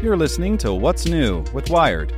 You're listening to What's New with Wired.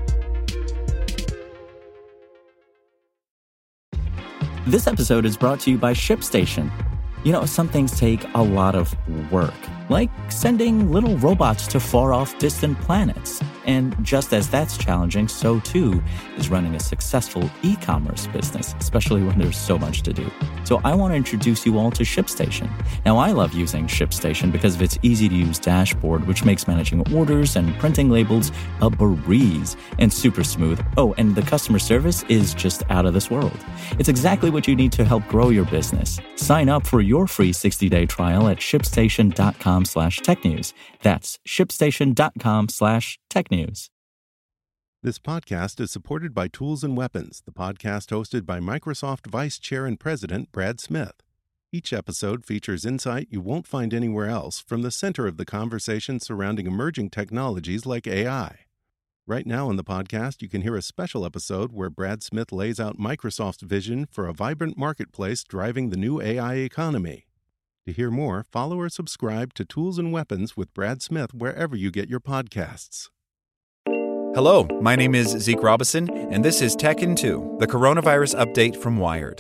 This episode is brought to you by ShipStation. You know, some things take a lot of work, like sending little robots to far-off distant planets. And just as that's challenging, so too is running a successful e-commerce business, especially when there's so much to do. So I want to introduce you all to ShipStation. Now, I love using ShipStation because of its easy-to-use dashboard, which makes managing orders and printing labels a breeze and super smooth. Oh, and the customer service is just out of this world. It's exactly what you need to help grow your business. Sign up for your free 60-day trial at ShipStation.com/technews. That's ShipStation.com/technews. This podcast is supported by Tools and Weapons, the podcast hosted by Microsoft Vice Chair and President Brad Smith. Each episode features insight you won't find anywhere else from the center of the conversation surrounding emerging technologies like AI. Right now on the podcast, you can hear a special episode where Brad Smith lays out Microsoft's vision for a vibrant marketplace driving the new AI economy. To hear more, follow or subscribe to Tools and Weapons with Brad Smith wherever you get your podcasts. Hello, my name is Zeke Robison, and this is Tech in 2, the coronavirus update from Wired.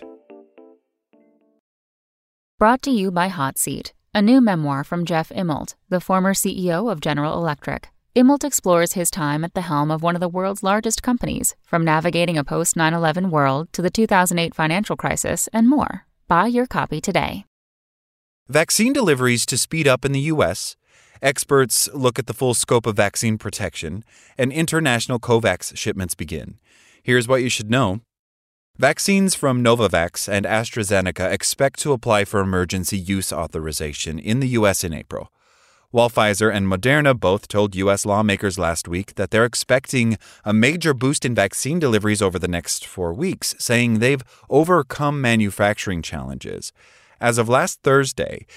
Brought to you by Hot Seat, a new memoir from Jeff Immelt, the former CEO of General Electric. Immelt explores his time at the helm of one of the world's largest companies, from navigating a post-9/11 world to the 2008 financial crisis and more. Buy your copy today. Vaccine deliveries to speed up in the U.S., experts look at the full scope of vaccine protection, and international COVAX shipments begin. Here's what you should know. Vaccines from Novavax and AstraZeneca expect to apply for emergency use authorization in the U.S. in April, while Pfizer and Moderna both told U.S. lawmakers last week that they're expecting a major boost in vaccine deliveries over the next 4 weeks, saying they've overcome manufacturing challenges. As of last Thursday,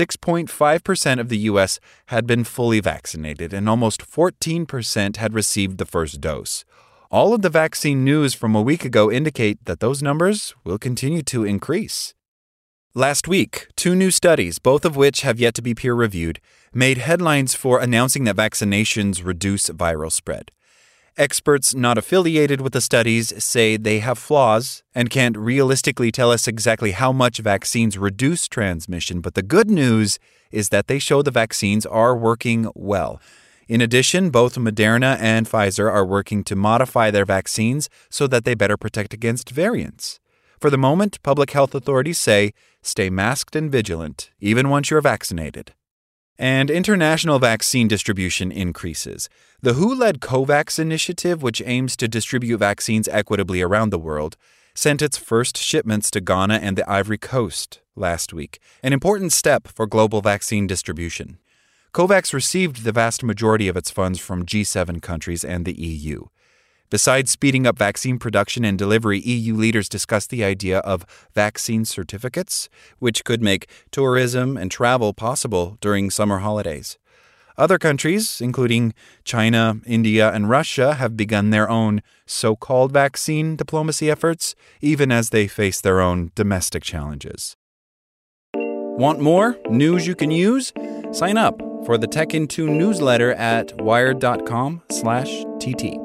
6.5% of the U.S. had been fully vaccinated, and almost 14% had received the first dose. All of the vaccine news from a week ago indicate that those numbers will continue to increase. Last week, 2 new studies, both of which have yet to be peer-reviewed, made headlines for announcing that vaccinations reduce viral spread. Experts not affiliated with the studies say they have flaws and can't realistically tell us exactly how much vaccines reduce transmission, but the good news is that they show the vaccines are working well. In addition, both Moderna and Pfizer are working to modify their vaccines so that they better protect against variants. For the moment, public health authorities say, stay masked and vigilant, even once you're vaccinated. And international vaccine distribution increases. The WHO-led COVAX initiative, which aims to distribute vaccines equitably around the world, sent its first shipments to Ghana and the Ivory Coast last week, an important step for global vaccine distribution. COVAX received the vast majority of its funds from G7 countries and the EU. Besides speeding up vaccine production and delivery, EU leaders discussed the idea of vaccine certificates, which could make tourism and travel possible during summer holidays. Other countries, including China, India, and Russia, have begun their own so-called vaccine diplomacy efforts, even as they face their own domestic challenges. Want more news you can use? Sign up for the Tech in 2 newsletter at wired.com/TT.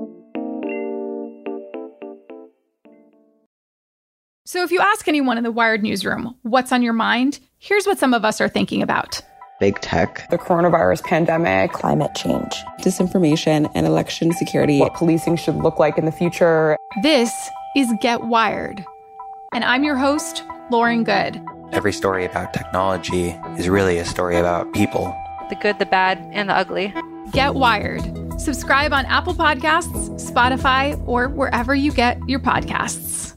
So if you ask anyone in the Wired newsroom what's on your mind, here's what some of us are thinking about. Big tech, the coronavirus pandemic, climate change, disinformation, and election security. What policing should look like in the future. This is Get Wired. And I'm your host, Lauren Good. Every story about technology is really a story about people. The good, the bad, and the ugly. Get Wired. Subscribe on Apple Podcasts, Spotify, or wherever you get your podcasts.